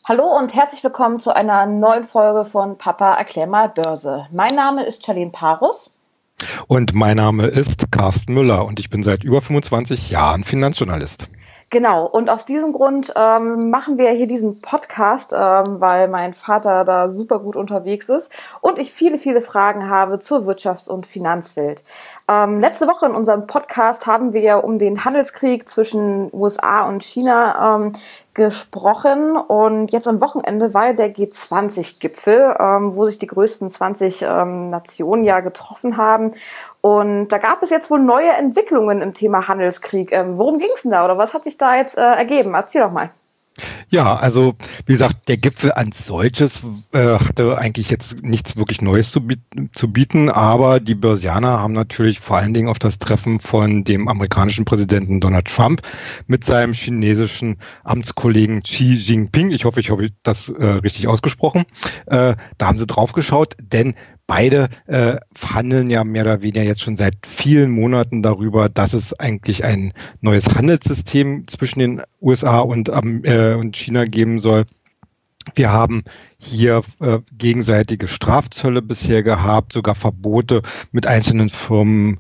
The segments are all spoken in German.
Hallo und herzlich willkommen zu einer neuen Folge von Papa erklär mal Börse. Mein Name ist Charlene Parus. Und mein Name ist Carsten Müller und ich bin seit über 25 Jahren Finanzjournalist. Genau, und aus diesem Grund machen wir hier diesen Podcast, weil mein Vater da super gut unterwegs ist und ich viele Fragen habe zur Wirtschafts- und Finanzwelt. Letzte Woche in unserem Podcast haben wir um den Handelskrieg zwischen USA und China gesprochen und jetzt am Wochenende war ja der G20-Gipfel, wo sich die größten 20 Nationen ja getroffen haben. Und da gab es jetzt wohl neue Entwicklungen im Thema Handelskrieg. Worum ging es denn da oder was hat sich da jetzt ergeben? Erzähl doch mal. Ja, also wie gesagt, der Gipfel als solches hatte eigentlich jetzt nichts wirklich Neues zu bieten, aber die Börsianer haben natürlich vor allen Dingen auf das Treffen von dem amerikanischen Präsidenten Donald Trump mit seinem chinesischen Amtskollegen Xi Jinping, ich hoffe, ich habe das richtig ausgesprochen, da haben sie drauf geschaut, denn beide verhandeln ja mehr oder weniger jetzt schon seit vielen Monaten darüber, dass es eigentlich ein neues Handelssystem zwischen den USA und China geben soll. Wir haben hier gegenseitige Strafzölle bisher gehabt, sogar Verbote mit einzelnen Firmen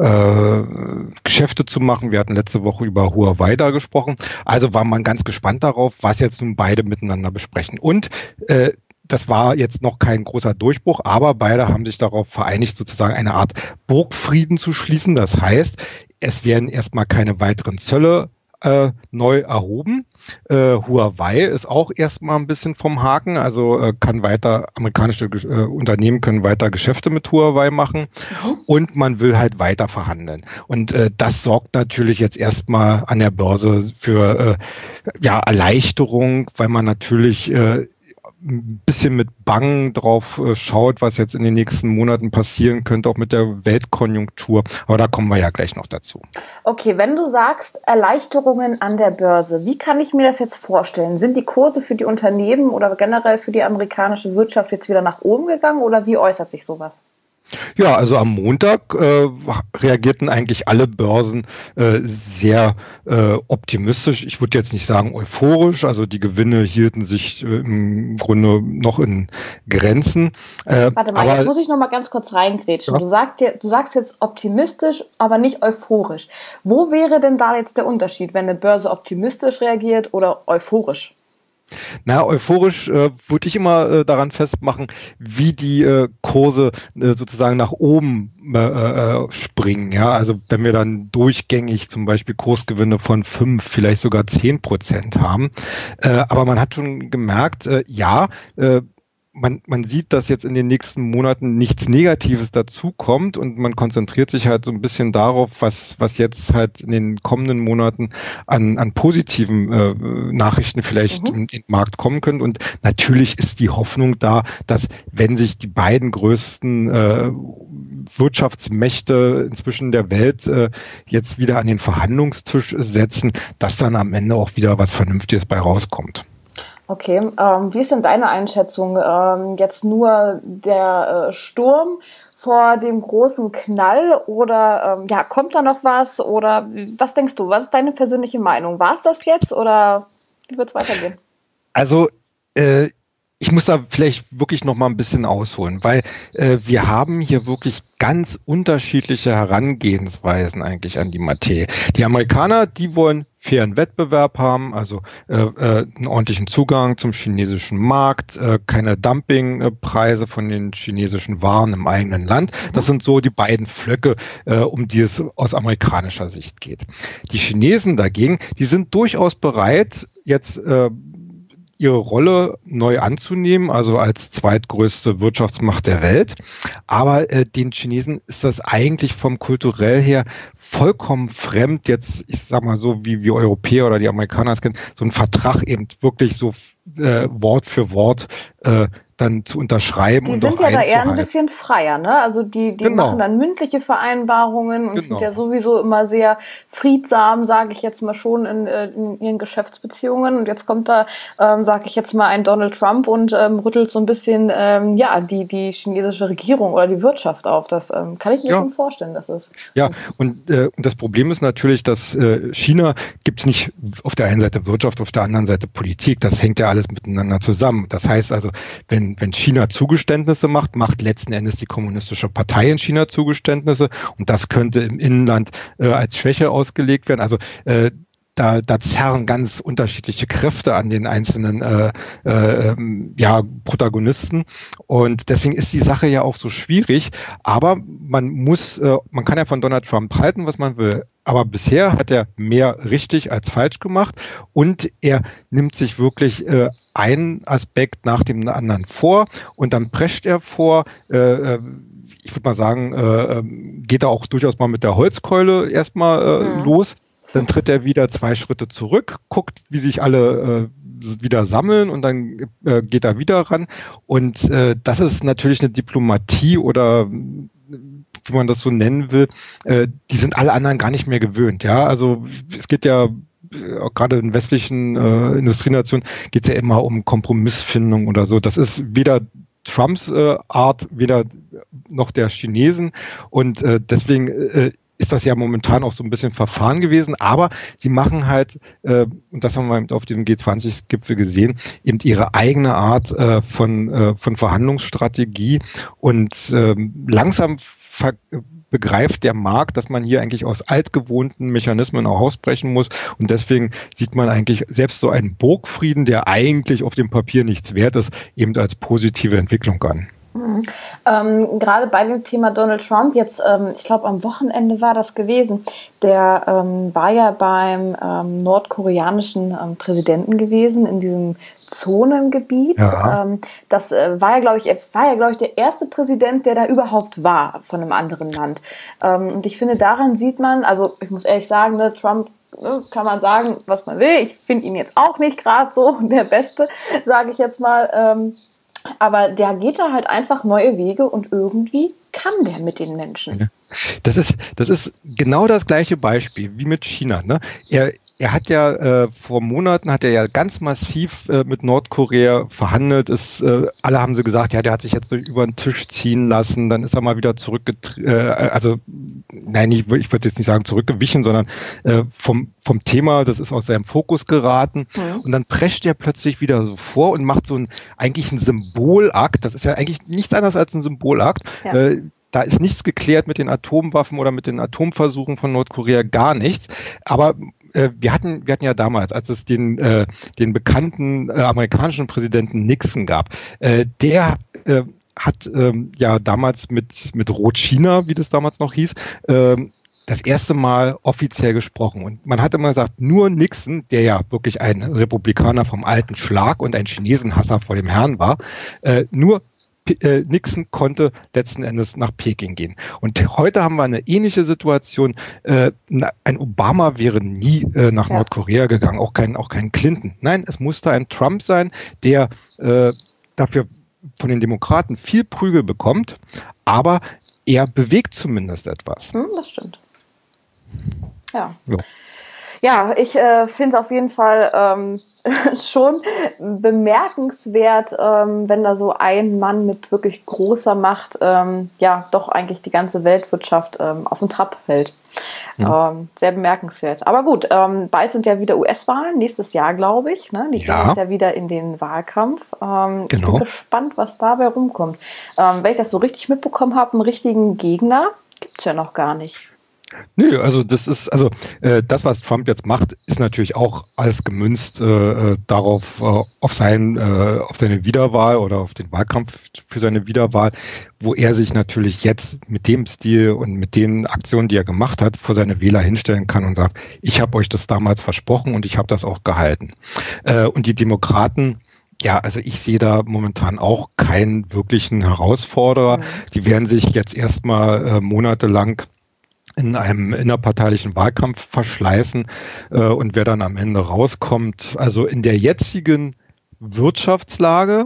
Geschäfte zu machen. Wir hatten letzte Woche über Huawei da gesprochen. Also war man ganz gespannt darauf, was jetzt nun beide miteinander besprechen. Und das war jetzt noch kein großer Durchbruch, aber beide haben sich darauf vereinigt, sozusagen eine Art Burgfrieden zu schließen. Das heißt, es werden erstmal keine weiteren Zölle neu erhoben. Huawei ist auch erstmal ein bisschen vom Haken, also amerikanische Unternehmen können weiter Geschäfte mit Huawei machen und man will halt weiter verhandeln. Und das sorgt natürlich jetzt erstmal an der Börse für Erleichterung, weil man natürlich ein bisschen mit Bangen drauf schaut, was jetzt in den nächsten Monaten passieren könnte, auch mit der Weltkonjunktur. Aber da kommen wir ja gleich noch dazu. Okay, wenn du sagst Erleichterungen an der Börse, wie kann ich mir das jetzt vorstellen? Sind die Kurse für die Unternehmen oder generell für die amerikanische Wirtschaft jetzt wieder nach oben gegangen oder wie äußert sich sowas? Ja, also am Montag reagierten eigentlich alle Börsen sehr optimistisch. Ich würde jetzt nicht sagen euphorisch, also die Gewinne hielten sich im Grunde noch in Grenzen. Warte mal, jetzt muss ich noch mal ganz kurz reingrätschen. Ja. Du sagst jetzt optimistisch, aber nicht euphorisch. Wo wäre denn da jetzt der Unterschied, wenn eine Börse optimistisch reagiert oder euphorisch? Na, euphorisch würde ich immer daran festmachen, wie die Kurse sozusagen nach oben springen. Ja, also wenn wir dann durchgängig zum Beispiel Kursgewinne von 5, vielleicht sogar 10% haben. Aber man hat schon gemerkt, man sieht, dass jetzt in den nächsten Monaten nichts Negatives dazukommt und man konzentriert sich halt so ein bisschen darauf, was jetzt halt in den kommenden Monaten an positiven Nachrichten vielleicht in den Markt kommen können. Und natürlich ist die Hoffnung da, dass wenn sich die beiden größten Wirtschaftsmächte inzwischen der Welt jetzt wieder an den Verhandlungstisch setzen, dass dann am Ende auch wieder was Vernünftiges bei rauskommt. Okay, wie ist denn deine Einschätzung? Jetzt nur der Sturm vor dem großen Knall oder kommt da noch was? Oder was denkst du? Was ist deine persönliche Meinung? War es das jetzt oder wie wird es weitergehen? Also ich muss da vielleicht wirklich noch mal ein bisschen ausholen, weil wir haben hier wirklich ganz unterschiedliche Herangehensweisen eigentlich an die Materie. Die Amerikaner, die wollen fairen Wettbewerb haben, also einen ordentlichen Zugang zum chinesischen Markt, keine Dumpingpreise von den chinesischen Waren im eigenen Land. Das sind so die beiden Pflöcke, um die es aus amerikanischer Sicht geht. Die Chinesen dagegen, die sind durchaus bereit, jetzt ihre Rolle neu anzunehmen, also als zweitgrößte Wirtschaftsmacht der Welt. Aber den Chinesen ist das eigentlich vom kulturell her vollkommen fremd, jetzt, ich sag mal so, wie wir Europäer oder die Amerikaner es kennen, so ein Vertrag eben wirklich so Wort für Wort dann zu unterschreiben die und sind auch ja da eher ein einzuhalten. bisschen freier, ne? Also die Genau. machen dann mündliche Vereinbarungen und sind Genau. ja sowieso immer sehr friedsam, sage ich jetzt mal schon, in ihren Geschäftsbeziehungen. Und jetzt kommt da, sage ich jetzt mal, ein Donald Trump und rüttelt so ein bisschen die chinesische Regierung oder die Wirtschaft auf. Das kann ich mir schon vorstellen, dass es. Ja, und das Problem ist natürlich, dass China gibt es nicht auf der einen Seite Wirtschaft, auf der anderen Seite Politik. Das hängt ja alles miteinander zusammen. Das heißt also, wenn China Zugeständnisse macht letzten Endes die Kommunistische Partei in China Zugeständnisse und das könnte im Inland als Schwäche ausgelegt werden. Also da zerren ganz unterschiedliche Kräfte an den einzelnen Protagonisten und deswegen ist die Sache ja auch so schwierig, aber man kann ja von Donald Trump halten, was man will, aber bisher hat er mehr richtig als falsch gemacht und er nimmt sich wirklich einen Aspekt nach dem anderen vor und dann prescht er vor, ich würde mal sagen, geht er auch durchaus mal mit der Holzkeule erstmal los. Dann tritt er wieder 2 Schritte zurück, guckt, wie sich alle wieder sammeln und dann geht er wieder ran. Und das ist natürlich eine Diplomatie oder wie man das so nennen will, die sind alle anderen gar nicht mehr gewöhnt. Ja, also es geht ja gerade in westlichen Industrienationen geht es ja immer um Kompromissfindung oder so. Das ist weder Trumps Art, weder noch der Chinesen und deswegen ist das ja momentan auch so ein bisschen verfahren gewesen, aber sie machen halt, und das haben wir auf dem G20-Gipfel gesehen, eben ihre eigene Art von Verhandlungsstrategie und langsam begreift der Markt, dass man hier eigentlich aus altgewohnten Mechanismen auch ausbrechen muss und deswegen sieht man eigentlich selbst so einen Burgfrieden, der eigentlich auf dem Papier nichts wert ist, eben als positive Entwicklung an. Gerade bei dem Thema Donald Trump, jetzt, ich glaube am Wochenende war das gewesen, der war ja beim nordkoreanischen Präsidenten gewesen, in diesem Zonengebiet. Ja. Das war ja, glaube ich, der erste Präsident, der da überhaupt war von einem anderen Land. Und ich finde, daran sieht man, also ich muss ehrlich sagen, ne, Trump, kann man sagen, was man will. Ich finde ihn jetzt auch nicht gerade so der Beste, sage ich jetzt mal. Aber der geht da halt einfach neue Wege und irgendwie kann der mit den Menschen. Das ist genau das gleiche Beispiel wie mit China. Ne? Er hat ja vor Monaten hat er ja ganz massiv mit Nordkorea verhandelt. Alle haben sie gesagt, ja, der hat sich jetzt über den Tisch ziehen lassen. Dann ist er mal wieder ich würde jetzt nicht sagen zurückgewichen, sondern vom Thema, das ist aus seinem Fokus geraten. Mhm. Und dann prescht er plötzlich wieder so vor und macht eigentlich einen Symbolakt. Das ist ja eigentlich nichts anderes als ein Symbolakt. Ja. Da ist nichts geklärt mit den Atomwaffen oder mit den Atomversuchen von Nordkorea, gar nichts. Aber wir hatten ja damals, als es den bekannten amerikanischen Präsidenten Nixon gab, der hat ja damals mit Rot-China, wie das damals noch hieß, das erste Mal offiziell gesprochen. Und man hat immer gesagt, nur Nixon, der ja wirklich ein Republikaner vom alten Schlag und ein Chinesenhasser vor dem Herrn war, nur Nixon konnte letzten Endes nach Peking gehen. Und heute haben wir eine ähnliche Situation. Ein Obama wäre nie nach Nordkorea gegangen, auch kein Clinton. Nein, es musste ein Trump sein, der dafür von den Demokraten viel Prügel bekommt, aber er bewegt zumindest etwas. Das stimmt. Ja, ich finde es auf jeden Fall schon bemerkenswert, wenn da so ein Mann mit wirklich großer Macht doch eigentlich die ganze Weltwirtschaft auf den Trab hält. Sehr bemerkenswert. Aber gut, bald sind ja wieder US-Wahlen, nächstes Jahr, glaube ich. Ne? Die gehen jetzt ja wieder in den Wahlkampf. Genau. Ich bin gespannt, was dabei rumkommt. Wenn ich das so richtig mitbekommen habe, einen richtigen Gegner gibt's ja noch gar nicht. Nö, also das, was Trump jetzt macht, ist natürlich auch alles gemünzt darauf, auf seine Wiederwahl oder auf den Wahlkampf für seine Wiederwahl, wo er sich natürlich jetzt mit dem Stil und mit den Aktionen, die er gemacht hat, vor seine Wähler hinstellen kann und sagt, ich habe euch das damals versprochen und ich habe das auch gehalten. Und die Demokraten, ja, also ich sehe da momentan auch keinen wirklichen Herausforderer. Die werden sich jetzt erstmal monatelang in einem innerparteilichen Wahlkampf verschleißen und wer dann am Ende rauskommt, also in der jetzigen Wirtschaftslage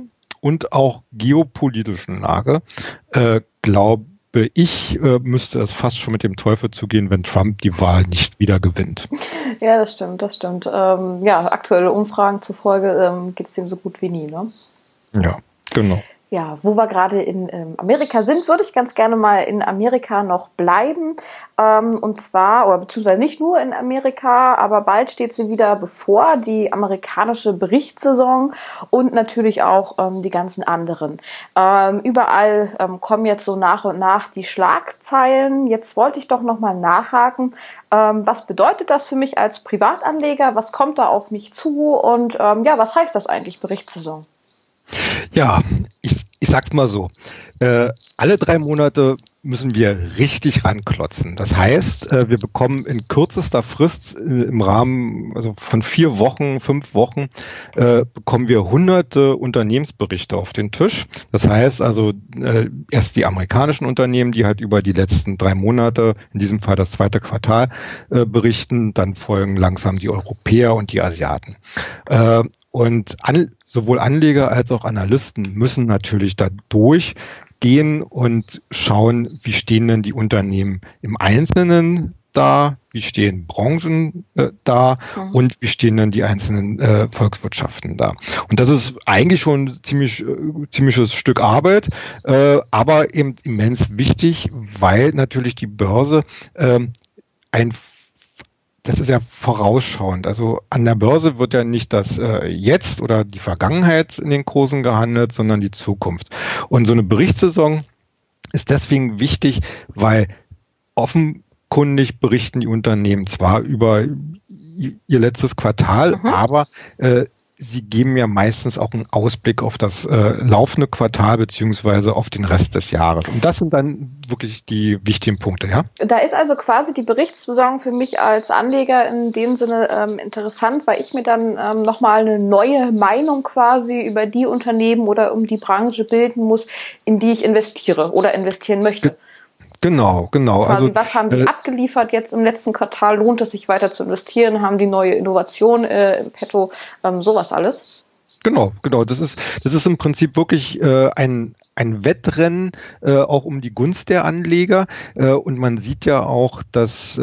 und auch geopolitischen Lage, glaube ich, müsste es fast schon mit dem Teufel zugehen, wenn Trump die Wahl nicht wieder gewinnt. Ja, das stimmt, das stimmt. Ja, aktuelle Umfragen zufolge geht es dem so gut wie nie, ne? Ja, genau. Ja, wo wir gerade in Amerika sind, würde ich ganz gerne mal in Amerika noch bleiben. Und zwar, oder beziehungsweise nicht nur in Amerika, aber bald steht sie wieder bevor, die amerikanische Berichtssaison und natürlich auch die ganzen anderen. Überall kommen jetzt so nach und nach die Schlagzeilen. Jetzt wollte ich doch nochmal nachhaken. Was bedeutet das für mich als Privatanleger? Was kommt da auf mich zu? Und ja, was heißt das eigentlich, Berichtssaison? Ja, ich sag's mal so. Alle 3 Monate müssen wir richtig ranklotzen. Das heißt, wir bekommen in kürzester Frist im Rahmen also von 4 Wochen, 5 Wochen, bekommen wir hunderte Unternehmensberichte auf den Tisch. Das heißt also erst die amerikanischen Unternehmen, die halt über die letzten 3 Monate, in diesem Fall das zweite Quartal, berichten. Dann folgen langsam die Europäer und die Asiaten. Und sowohl Anleger als auch Analysten müssen natürlich da durchgehen und schauen, wie stehen denn die Unternehmen im Einzelnen da, wie stehen Branchen da und wie stehen dann die einzelnen Volkswirtschaften da. Und das ist eigentlich schon ein ziemliches Stück Arbeit, aber eben immens wichtig, weil natürlich die Börse das ist ja vorausschauend. Also an der Börse wird ja nicht das Jetzt oder die Vergangenheit in den Kursen gehandelt, sondern die Zukunft. Und so eine Berichtssaison ist deswegen wichtig, weil offenkundig berichten die Unternehmen zwar über ihr letztes Quartal, aber sie geben ja meistens auch einen Ausblick auf das laufende Quartal beziehungsweise auf den Rest des Jahres. Und das sind dann wirklich die wichtigen Punkte, ja? Da ist also quasi die Berichtssaison für mich als Anleger in dem Sinne interessant, weil ich mir dann nochmal eine neue Meinung quasi über die Unternehmen oder um die Branche bilden muss, in die ich investiere oder investieren möchte. Genau. Quasi, also was haben die abgeliefert jetzt im letzten Quartal? Lohnt es sich weiter zu investieren? Haben die neue Innovation im Petto? Sowas alles? Genau. Das ist im Prinzip wirklich ein Wettrennen auch um die Gunst der Anleger. Und man sieht ja auch, dass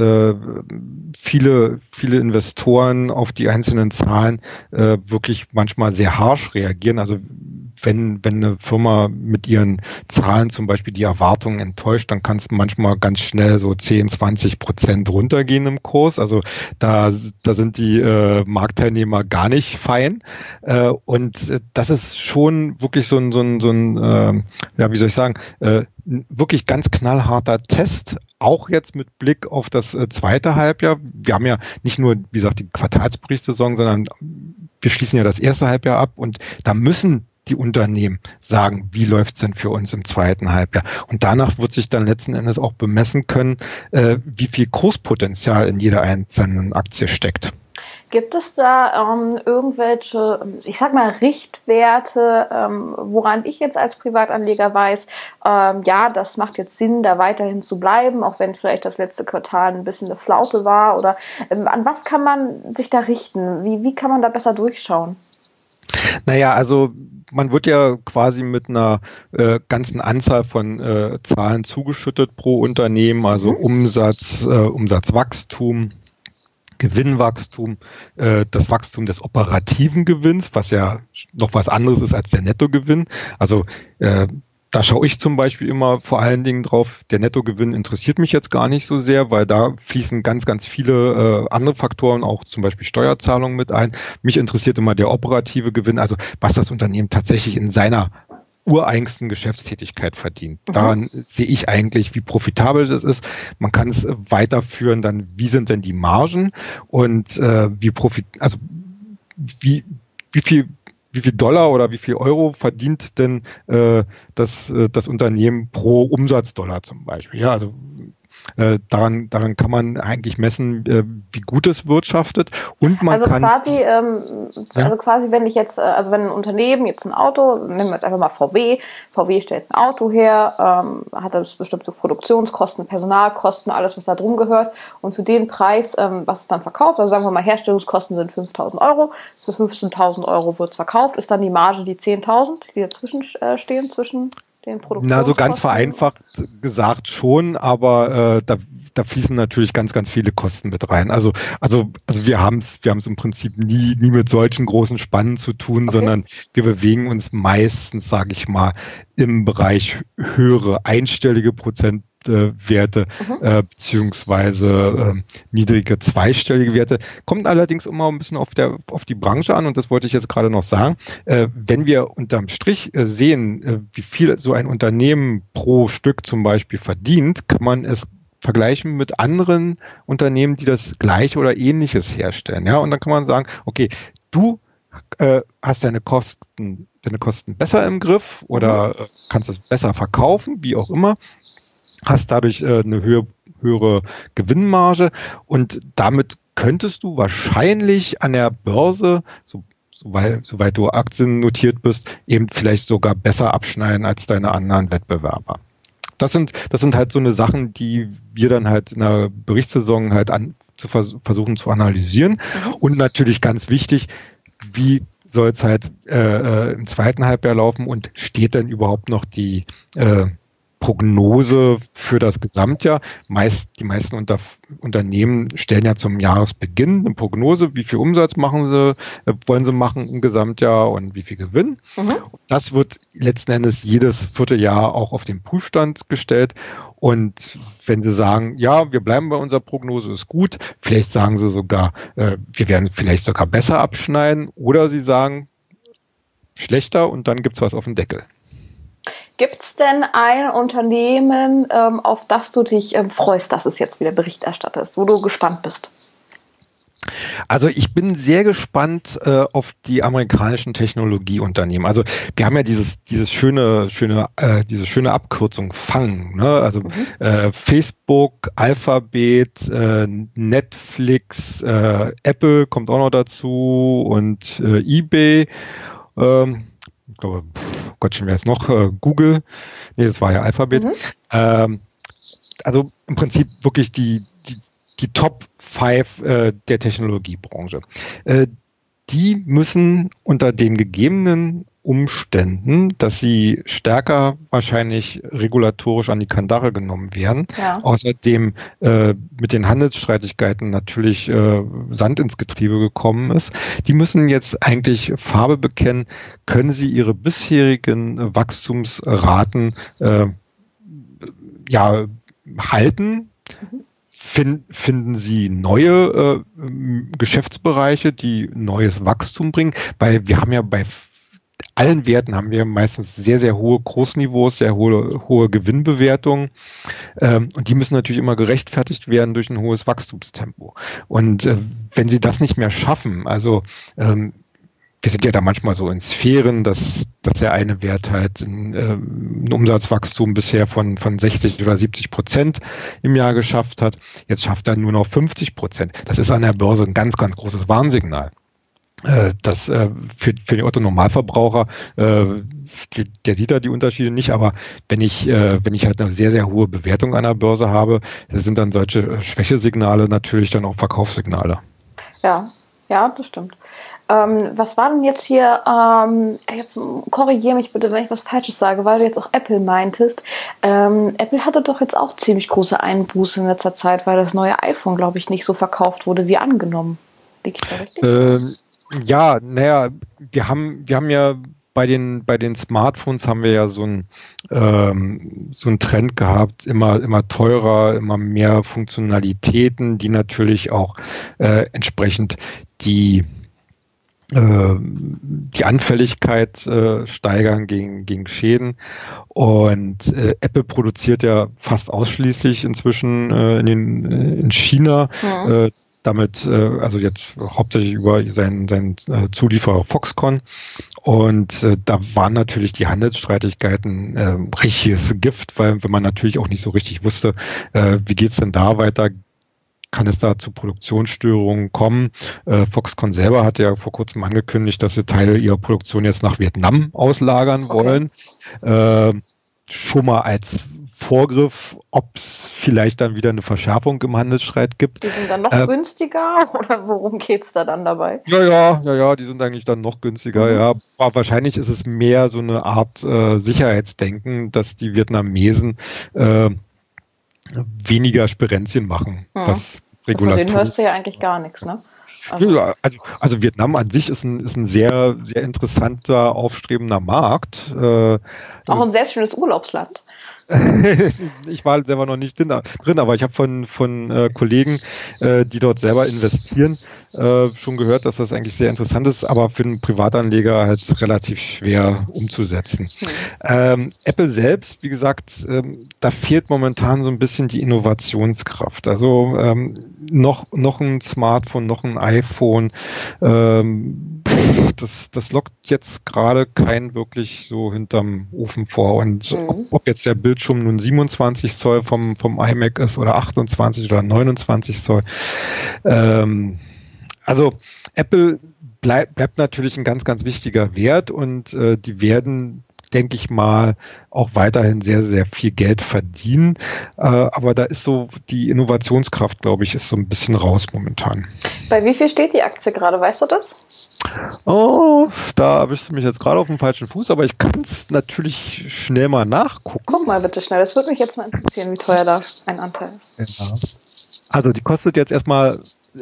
viele Investoren auf die einzelnen Zahlen wirklich manchmal sehr harsch reagieren. Also wenn eine Firma mit ihren Zahlen zum Beispiel die Erwartungen enttäuscht, dann kann es manchmal ganz schnell so 10-20% runtergehen im Kurs. Also da sind die Marktteilnehmer gar nicht fein. Und das ist schon wirklich so ein ja, wie soll ich sagen, wirklich ganz knallharter Test, auch jetzt mit Blick auf das zweite Halbjahr. Wir haben ja nicht nur, wie gesagt, die Quartalsberichtssaison, sondern wir schließen ja das erste Halbjahr ab und da müssen die Unternehmen sagen, wie läuft's denn für uns im zweiten Halbjahr. Und danach wird sich dann letzten Endes auch bemessen können, wie viel Kurspotenzial in jeder einzelnen Aktie steckt. Gibt es da irgendwelche, ich sag mal, Richtwerte, woran ich jetzt als Privatanleger weiß, ja, das macht jetzt Sinn, da weiterhin zu bleiben, auch wenn vielleicht das letzte Quartal ein bisschen eine Flaute war? Oder an was kann man sich da richten? Wie kann man da besser durchschauen? Naja, also man wird ja quasi mit einer ganzen Anzahl von Zahlen zugeschüttet pro Unternehmen, also Umsatz, Umsatzwachstum, Gewinnwachstum, das Wachstum des operativen Gewinns, was ja noch was anderes ist als der Nettogewinn. Also da schaue ich zum Beispiel immer vor allen Dingen drauf, der Nettogewinn interessiert mich jetzt gar nicht so sehr, weil da fließen ganz, ganz viele andere Faktoren, auch zum Beispiel Steuerzahlungen mit ein. Mich interessiert immer der operative Gewinn, also was das Unternehmen tatsächlich in seiner ureigensten Geschäftstätigkeit verdient. Daran sehe ich eigentlich, wie profitabel das ist. Man kann es weiterführen, dann wie sind denn die Margen und wie viel Dollar oder wie viel Euro verdient denn das Unternehmen pro Umsatzdollar zum Beispiel. Ja, also Daran kann man eigentlich messen, wie gut es wirtschaftet. Und man also kann quasi, wenn ich jetzt, also wenn ein Unternehmen jetzt ein Auto, nehmen wir jetzt einfach mal VW stellt ein Auto her, hat das bestimmte Produktionskosten, Personalkosten, alles was da drum gehört, und für den Preis, was es dann verkauft, also sagen wir mal Herstellungskosten sind 5.000 Euro, für 15.000 Euro wird es verkauft, ist dann die Marge die 10.000, die dazwischen stehen, zwischen den Produktionskosten? Na, so ganz vereinfacht gesagt schon, aber da fließen natürlich ganz, ganz viele Kosten mit rein. Also wir haben es im Prinzip nie mit solchen großen Spannen zu tun, sondern wir bewegen uns meistens, sage ich mal, im Bereich höhere einstellige Prozentwerte beziehungsweise niedrige zweistellige Werte. Kommt allerdings immer ein bisschen auf die Branche an, und das wollte ich jetzt gerade noch sagen. Wenn wir unterm Strich sehen, wie viel so ein Unternehmen pro Stück zum Beispiel verdient, kann man es vergleichen mit anderen Unternehmen, die das Gleiche oder Ähnliches herstellen. Ja, und dann kann man sagen, okay, du hast deine Kosten besser im Griff oder kannst es besser verkaufen, wie auch immer, hast dadurch eine höhere Gewinnmarge, und damit könntest du wahrscheinlich an der Börse, soweit du Aktien notiert bist, eben vielleicht sogar besser abschneiden als deine anderen Wettbewerber. Das sind halt so eine Sachen, die wir dann halt in der Berichtssaison halt versuchen zu analysieren. Und natürlich ganz wichtig, wie soll es halt im zweiten Halbjahr laufen, und steht denn überhaupt noch die Prognose für das Gesamtjahr? Die meisten Unternehmen stellen ja zum Jahresbeginn eine Prognose, wie viel Umsatz wollen sie machen im Gesamtjahr und wie viel Gewinn. Das wird letzten Endes jedes Vierteljahr auch auf den Prüfstand gestellt. Und wenn sie sagen, ja, wir bleiben bei unserer Prognose, ist gut, vielleicht sagen sie sogar, wir werden vielleicht sogar besser abschneiden, oder sie sagen, schlechter, und dann gibt's was auf dem Deckel. Gibt es denn ein Unternehmen, auf das du dich freust, dass es jetzt wieder Bericht erstattet, wo du gespannt bist? Also ich bin sehr gespannt auf die amerikanischen Technologieunternehmen. Also wir haben ja diese schöne Abkürzung FANG, ne? Also Facebook, Alphabet, Netflix, Apple kommt auch noch dazu, und eBay. Ich glaube, Gottchen, wer ist noch? Google. Nee, das war ja Alphabet. Also im Prinzip wirklich die Top 5 der Technologiebranche. Die müssen unter den gegebenen Umständen, dass sie stärker wahrscheinlich regulatorisch an die Kandare genommen werden. Ja. Außerdem mit den Handelsstreitigkeiten natürlich Sand ins Getriebe gekommen ist. Die müssen jetzt eigentlich Farbe bekennen, können sie ihre bisherigen Wachstumsraten halten. Finden Sie neue Geschäftsbereiche, die neues Wachstum bringen? Weil wir haben ja bei allen Werten haben wir meistens sehr, sehr hohe Großniveaus, sehr hohe Gewinnbewertungen. Und die müssen natürlich immer gerechtfertigt werden durch ein hohes Wachstumstempo. Und wenn Sie das nicht mehr schaffen, also wir sind ja da manchmal so in Sphären, dass der eine Wert halt ein Umsatzwachstum bisher von 60 oder 70% im Jahr geschafft hat. Jetzt schafft er nur noch 50%. Das ist an der Börse ein ganz, ganz großes Warnsignal. Das für den Otto-Normalverbraucher, der sieht da die Unterschiede nicht, aber wenn ich halt eine sehr, sehr hohe Bewertung an der Börse habe, sind dann solche Schwächesignale natürlich dann auch Verkaufssignale. Ja, das stimmt. Was war denn jetzt hier, jetzt korrigiere mich bitte, wenn ich was Falsches sage, weil du jetzt auch Apple meintest. Apple hatte doch jetzt auch ziemlich große Einbuße in letzter Zeit, weil das neue iPhone, glaube ich, nicht so verkauft wurde wie angenommen. Liege ich da richtig? Ja, naja, wir haben ja bei den Smartphones haben wir ja so einen Trend gehabt, immer teurer, immer mehr Funktionalitäten, die natürlich auch entsprechend die Anfälligkeit steigern gegen Schäden. Und Apple produziert ja fast ausschließlich inzwischen in China. damit, also jetzt hauptsächlich über seinen Zulieferer Foxconn. Und da waren natürlich die Handelsstreitigkeiten richtiges Gift, weil wenn man natürlich auch nicht so richtig wusste, wie geht's denn da weiter, kann es da zu Produktionsstörungen kommen. Foxconn selber hat ja vor kurzem angekündigt, dass sie Teile ihrer Produktion jetzt nach Vietnam auslagern wollen. Schon mal als Vorgriff, ob es vielleicht dann wieder eine Verschärfung im Handelsstreit gibt. Die sind dann noch günstiger oder worum geht's da dann dabei? Ja, die sind eigentlich dann noch günstiger, ja. Aber wahrscheinlich ist es mehr so eine Art Sicherheitsdenken, dass die Vietnamesen weniger Sperenzien machen, was Regulatorik. Von denen hörst du ja eigentlich gar nichts, ne? Also Vietnam an sich ist ein sehr, sehr interessanter, aufstrebender Markt. Auch ein sehr schönes Urlaubsland. Ich war selber noch nicht drin, aber ich habe von Kollegen, die dort selber investieren, schon gehört, dass das eigentlich sehr interessant ist, aber für einen Privatanleger halt relativ schwer umzusetzen. Apple selbst, wie gesagt, da fehlt momentan so ein bisschen die Innovationskraft. Also noch ein Smartphone, noch ein iPhone, das lockt jetzt gerade keinen wirklich so hinterm Ofen vor. Und ob jetzt der Bildschirm nun 27 Zoll vom iMac ist oder 28 oder 29 Zoll. Also Apple bleibt natürlich ein ganz, ganz wichtiger Wert und die werden, denke ich mal, auch weiterhin sehr, sehr viel Geld verdienen. Aber da ist so die Innovationskraft, glaube ich, ist so ein bisschen raus momentan. Bei wie viel steht die Aktie gerade? Weißt du das? Oh, da erwischst du mich jetzt gerade auf dem falschen Fuß, aber ich kann es natürlich schnell mal nachgucken. Guck mal bitte schnell, das würde mich jetzt mal interessieren, wie teuer da ein Anteil ist. Ja. Also die kostet jetzt erstmal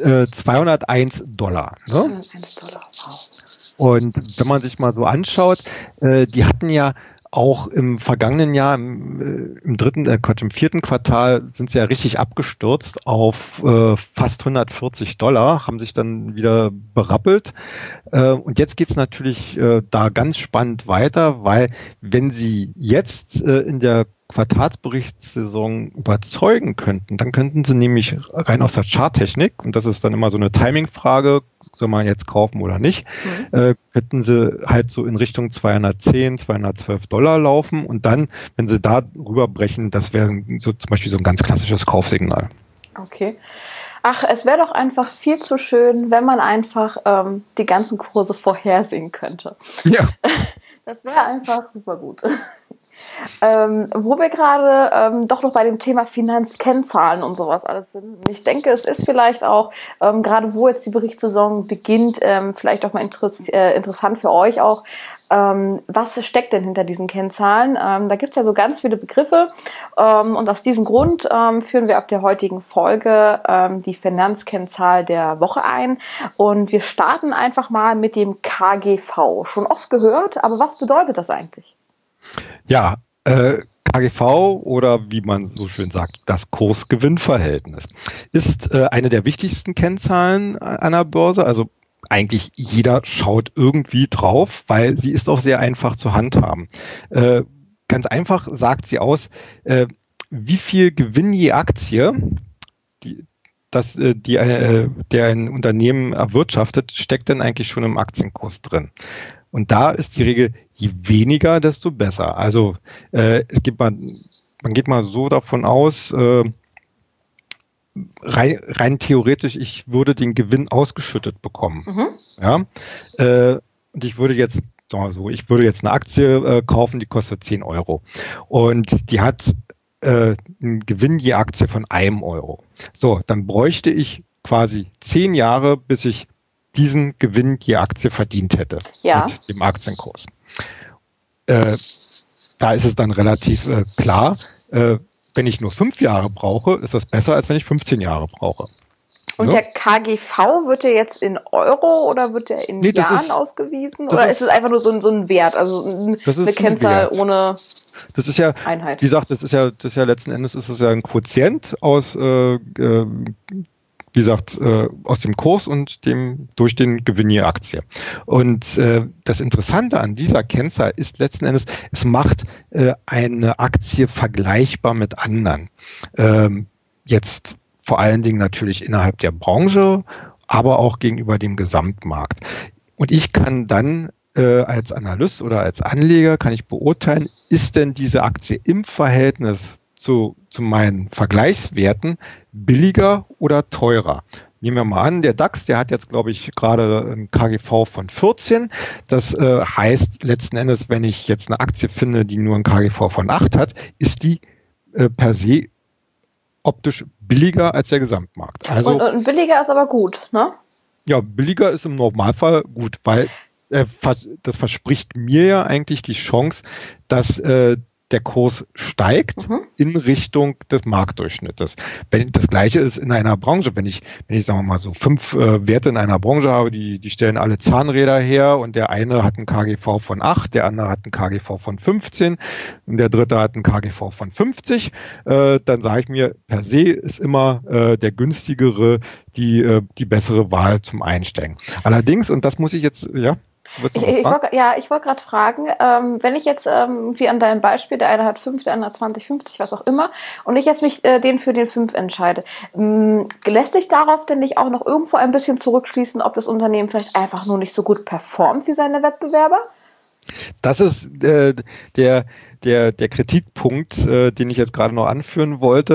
$201. Ne? $201, wow. Und wenn man sich mal so anschaut, die hatten ja auch im vergangenen Jahr, im vierten Quartal sind sie ja richtig abgestürzt auf fast $140, haben sich dann wieder berappelt. Und jetzt geht's natürlich da ganz spannend weiter, weil wenn sie jetzt in der Quartalsberichtssaison überzeugen könnten, dann könnten sie nämlich rein aus der Charttechnik, und das ist dann immer so eine Timing-Frage, soll man jetzt kaufen oder nicht, könnten sie halt so in Richtung $210-212 laufen und dann, wenn sie da rüberbrechen, das wäre so zum Beispiel so ein ganz klassisches Kaufsignal. Okay. Ach, es wäre doch einfach viel zu schön, wenn man einfach die ganzen Kurse vorhersehen könnte. Ja. Das wäre einfach super gut. Wo wir gerade doch noch bei dem Thema Finanzkennzahlen und sowas alles sind. Ich denke, es ist vielleicht auch, gerade wo jetzt die Berichtssaison beginnt, vielleicht auch mal interessant für euch auch, was steckt denn hinter diesen Kennzahlen? Da gibt es ja so ganz viele Begriffe und aus diesem Grund führen wir ab der heutigen Folge die Finanzkennzahl der Woche ein und wir starten einfach mal mit dem KGV. Schon oft gehört, aber was bedeutet das eigentlich? Ja, KGV oder wie man so schön sagt, das Kurs-Gewinn-Verhältnis ist eine der wichtigsten Kennzahlen an der Börse. Also eigentlich jeder schaut irgendwie drauf, weil sie ist auch sehr einfach zu handhaben. Ganz einfach sagt sie aus, wie viel Gewinn je Aktie, der ein Unternehmen erwirtschaftet, steckt denn eigentlich schon im Aktienkurs drin. Und da ist die Regel, je weniger, desto besser. Also man geht mal so davon aus, rein theoretisch, ich würde den Gewinn ausgeschüttet bekommen. Ja? Und ich würde jetzt eine Aktie kaufen, die kostet 10 Euro. Und die hat einen Gewinn je Aktie von 1 Euro. So, dann bräuchte ich quasi 10 Jahre, bis ich diesen Gewinn je Aktie verdient hätte mit dem Aktienkurs. Da ist es dann relativ klar, wenn ich nur 5 Jahre brauche, ist das besser, als wenn ich 15 Jahre brauche. Und der KGV, wird der jetzt in Euro oder wird der in Jahren ausgewiesen? Oder ist es einfach nur so ein Wert, also eine Kennzahl ohne Das ist ja, Einheit? Wie gesagt, das ist ja letzten Endes ist es ja ein Quotient aus wie gesagt, aus dem Kurs und durch den Gewinn je Aktie. Und das Interessante an dieser Kennzahl ist letzten Endes, es macht eine Aktie vergleichbar mit anderen. Jetzt vor allen Dingen natürlich innerhalb der Branche, aber auch gegenüber dem Gesamtmarkt. Und ich kann dann als Analyst oder als Anleger kann ich beurteilen, ist denn diese Aktie im Verhältnis zu meinen Vergleichswerten billiger oder teurer? Nehmen wir mal an, der DAX, der hat jetzt, glaube ich, gerade ein KGV von 14. Das heißt letzten Endes, wenn ich jetzt eine Aktie finde, die nur ein KGV von 8 hat, ist die per se optisch billiger als der Gesamtmarkt. Also, und billiger ist aber gut, ne? Ja, billiger ist im Normalfall gut, weil das verspricht mir ja eigentlich die Chance, dass der Kurs steigt in Richtung des Marktdurchschnittes. Wenn das Gleiche ist in einer Branche, wenn ich sagen wir mal so 5 Werte in einer Branche habe, die stellen alle Zahnräder her und der eine hat einen KGV von 8, der andere hat einen KGV von 15 und der dritte hat einen KGV von 50, dann sage ich mir, per se ist immer der günstigere die bessere Wahl zum Einsteigen. Allerdings, und das muss ich jetzt, ja, ich wollte gerade fragen, wenn ich jetzt, wie an deinem Beispiel, der eine hat 5, der andere hat 20, 50, was auch immer, und ich jetzt mich den für den 5 entscheide, lässt sich darauf denn nicht auch noch irgendwo ein bisschen zurückschließen, ob das Unternehmen vielleicht einfach nur nicht so gut performt wie seine Wettbewerber? Das ist der Kritikpunkt, den ich jetzt gerade noch anführen wollte.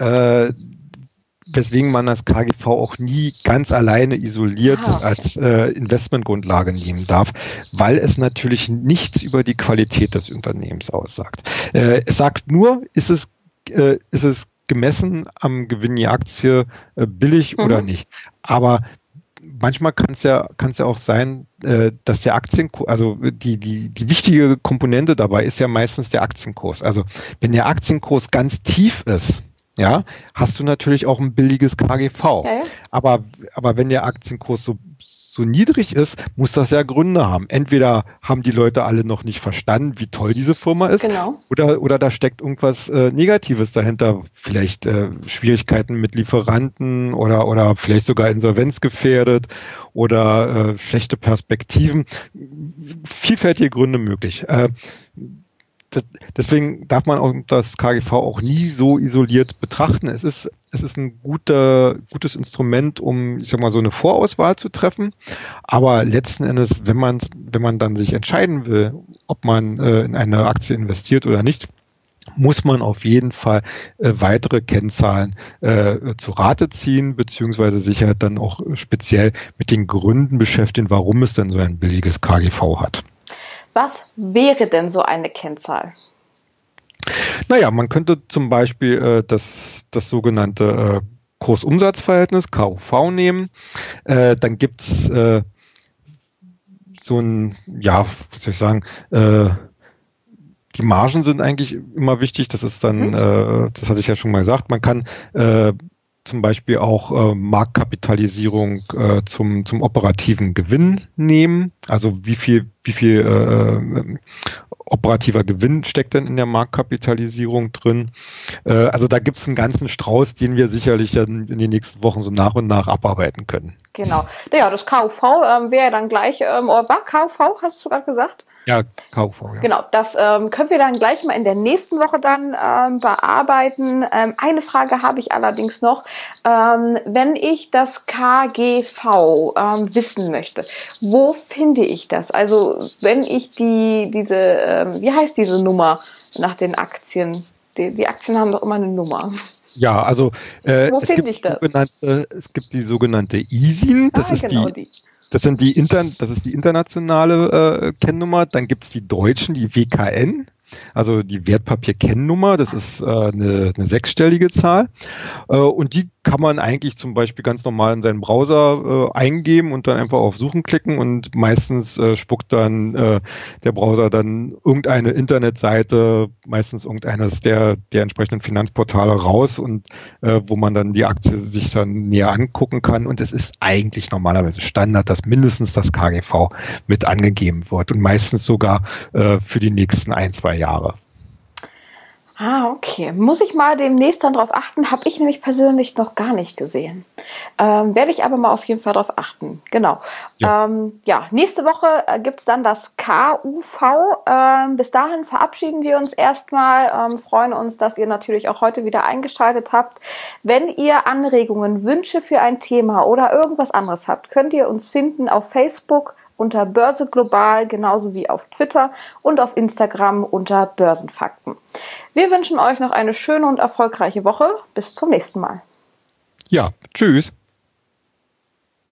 Weswegen man das KGV auch nie ganz alleine isoliert als Investmentgrundlage nehmen darf, weil es natürlich nichts über die Qualität des Unternehmens aussagt. Es sagt nur, ist es gemessen am Gewinn je Aktie billig oder nicht. Aber manchmal kann es ja auch sein, dass der Aktienkurs, also die wichtige Komponente dabei ist ja meistens der Aktienkurs. Also wenn der Aktienkurs ganz tief ist, ja, hast du natürlich auch ein billiges KGV. Ja. Aber wenn der Aktienkurs so niedrig ist, muss das ja Gründe haben. Entweder haben die Leute alle noch nicht verstanden, wie toll diese Firma ist, oder da steckt irgendwas Negatives dahinter. Vielleicht Schwierigkeiten mit Lieferanten oder vielleicht sogar insolvenzgefährdet oder schlechte Perspektiven. Vielfältige Gründe möglich. Deswegen darf man auch das KGV auch nie so isoliert betrachten. Es ist ein gutes Instrument, um, ich sag mal, so eine Vorauswahl zu treffen. Aber letzten Endes, wenn man dann sich entscheiden will, ob man in eine Aktie investiert oder nicht, muss man auf jeden Fall weitere Kennzahlen zu Rate ziehen, beziehungsweise sich halt dann auch speziell mit den Gründen beschäftigen, warum es denn so ein billiges KGV hat. Was wäre denn so eine Kennzahl? Naja, man könnte zum Beispiel das sogenannte Kursumsatzverhältnis, KUV, nehmen. Dann gibt es so ein, ja, was soll ich sagen, die Margen sind eigentlich immer wichtig. Das ist dann, das hatte ich ja schon mal gesagt, man kann zum Beispiel auch Marktkapitalisierung zum operativen Gewinn nehmen. Also wie viel operativer Gewinn steckt denn in der Marktkapitalisierung drin? Also da gibt es einen ganzen Strauß, den wir sicherlich in den nächsten Wochen so nach und nach abarbeiten können. Genau. Ja, das KUV wäre dann gleich, war KUV, hast du gerade gesagt? Ja, KUV, ja. Genau, das können wir dann gleich mal in der nächsten Woche dann bearbeiten. Eine Frage habe ich allerdings noch. Wenn ich das KGV wissen möchte, wo finde ich das? Also wenn ich wie heißt diese Nummer nach den Aktien? Die Aktien haben doch immer eine Nummer. Ja, also wo finde ich das? Es gibt die sogenannte ISIN, das ist genau die. Das ist die internationale Kennnummer. Dann gibt es die deutschen, die WKN, also die Wertpapierkennnummer. Das ist eine sechsstellige Zahl. Und die kann man eigentlich zum Beispiel ganz normal in seinen Browser eingeben und dann einfach auf Suchen klicken und meistens spuckt dann der Browser dann irgendeine Internetseite, meistens irgendeines der entsprechenden Finanzportale raus und wo man dann die Aktie sich dann näher angucken kann. Und es ist eigentlich normalerweise Standard, dass mindestens das KGV mit angegeben wird und meistens sogar für die nächsten 1-2 Jahre. Okay. Muss ich mal demnächst dann drauf achten? Habe ich nämlich persönlich noch gar nicht gesehen. Werde ich aber mal auf jeden Fall drauf achten. Genau. Ja. Nächste Woche gibt's dann das KUV. Bis dahin verabschieden wir uns erstmal. Freuen uns, dass ihr natürlich auch heute wieder eingeschaltet habt. Wenn ihr Anregungen, Wünsche für ein Thema oder irgendwas anderes habt, könnt ihr uns finden auf Facebook unter Börse Global, genauso wie auf Twitter und auf Instagram unter Börsenfakten. Wir wünschen euch noch eine schöne und erfolgreiche Woche. Bis zum nächsten Mal. Ja, tschüss.